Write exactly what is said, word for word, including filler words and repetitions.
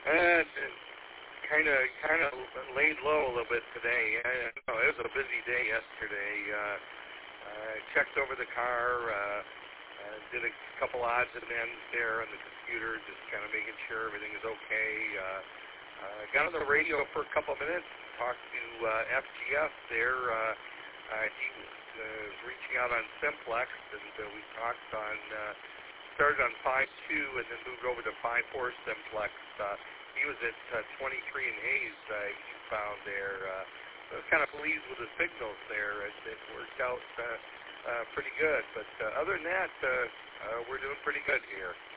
Uh, kind of, kind of laid low a little bit today. I know it was a busy day yesterday. Uh, I checked over the car, uh, uh, did a couple odds and ends there on the computer, just kind of making sure everything is okay. Uh, uh, got on the radio for a couple minutes, talked to uh, F G F there. Uh, uh, he was uh, reaching out on Simplex, and uh, we talked on. Uh, started on five two and then moved over to five four Simplex. Uh, he was at uh, twenty-three in Hayes, uh, he found there. Uh, I was kind of pleased with the signals there. It, it worked out uh, uh, pretty good. But uh, other than that, uh, uh, we're doing pretty good here.